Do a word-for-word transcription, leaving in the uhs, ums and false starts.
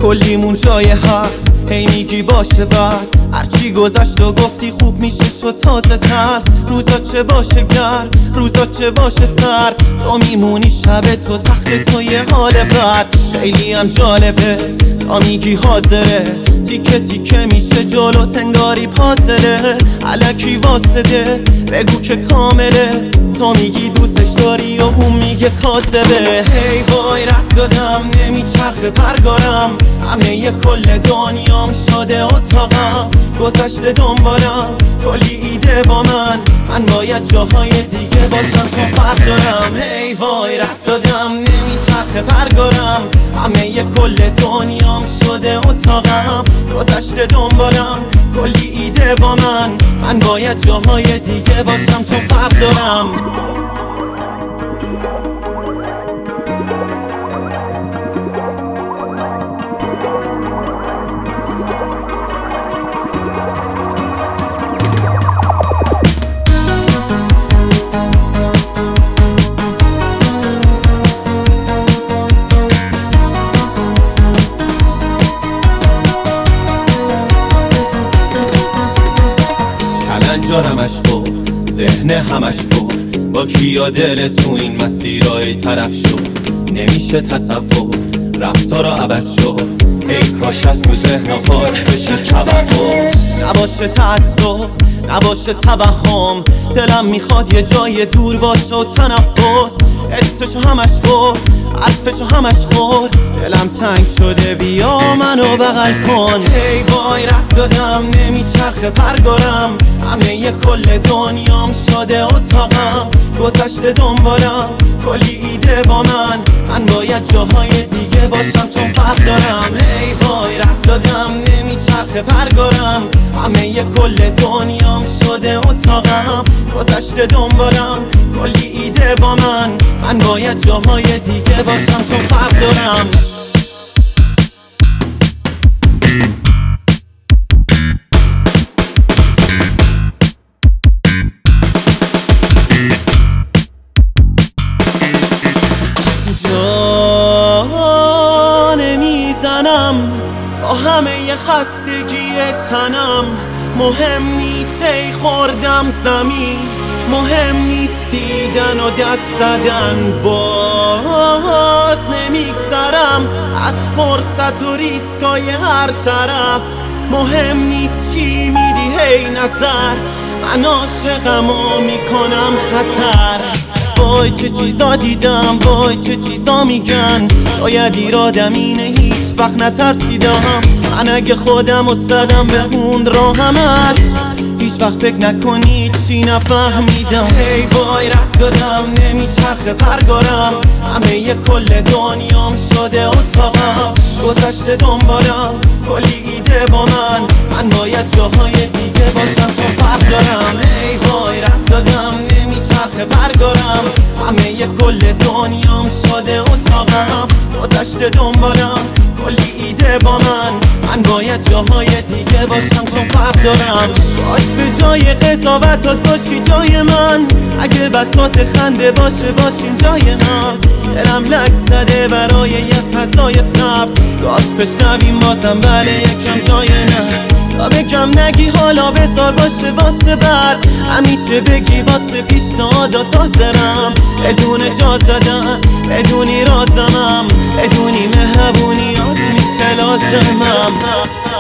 کلیمون جای حرف هی میگی باشه بعد هرچی گذشت و گفتی خوب میشه شد تازه تر. روزا چه باشه گرم روزا چه باشه سر تو میمونی شب تو تخت تو یه حال بد. خیلی هم جالبه تا میگی حاضره تیکه تیکه میشه جلو تنگاری پازله الکی واسده بگو که کامله تو میگی دوستش داری و اون میگه کاسبه. هی وای رد دادم نمیچرخه پرگارم همه یه کل دنیام شده اتاقم گذشته دنبالم کلی ایده با من من باید جاهای دیگه باشم چون فرق دارم. هی وای رد دادم نمیچرخه پرگارم همه یه کل دنیام شده اتاقم گذشته دنبالم کلی ایده با من من باید جاهای دیگه باشم چون فرق دارم. کلنجارمش خور ذهن همش پر با کیا دل تو این مسیرهای طرف شد نمیشه تصور رفتارا عوض شد. ای کاش از تو ذهن خاک بشه توهم نباشه تعصب نباشه توهم دلم میخواد یه جای دور باشه و تنفس حسشو همش برد حرفشو همش خورد دلم تنگ شده بیا منو بغل کن. هی وای رد دادم نمیچرخه پرگارم همه یه کل دنیام شده اتاقم گذشته دنبالم کلی ایده با من من باید جاهای دیگه باشم چون فرق دارم. هی وای رد دادم نمیچرخه پرگارم همه یه کل دنیام شده اتاقم گذشته دنبالم کلی ایده با من من باید جاهای دیگه باشم چون فرق دارم. جانه میزنم با همه ی خستگی تنم مهم نیست ای خوردم زمین مهم نیست دیدن و دست زدن باز نمیگذرم از فرصت و ریسکای هر طرف مهم نیست چی میدی هی نظر من عاشقم و میکنم خطر. وای چه چیزا دیدم وای چه چیزا میگن شاید ایرادم اینه هیچ وقت نترسیدم من اگه خودم و زدم به اون راهمت هیچ وقت فکر نکنید چی نفهمیدم. هی وای رد دادم نمیچرخه پرگارم همه یه کل دنیام شده اتاقم گذشته دنبالم کلی ایده با من من باید جاهای دیگه باشم چون فرق دارم. هی وای رد دادم نمیچرخه پرگارم همه یه کل دنیام شده اتاقم گذشته دنبالم کلی ایده با من من باید جاهای دیگه باشم چون فرق دارم. باش به جای قضاوتات باشی جای من اگه بساط خنده باشه باشیم جای هم دلم لک زده برای یه فضای سبز گاز بشنویم بازم بله یکم جای نه تا بگم نگی حالا بذار باشه واسه بعد همیشه بگی واسه پیشنهادات حاضرم بدون جا زدن بدونی رازمم بدونی مهربونیات میشه لازمم.